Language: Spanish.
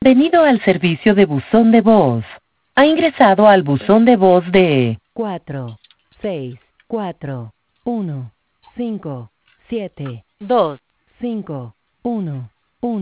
Bienvenido al servicio de buzón de voz. Ha ingresado al buzón de voz de 4, 6, 4, 1, 5, 7, 2, 5, 1.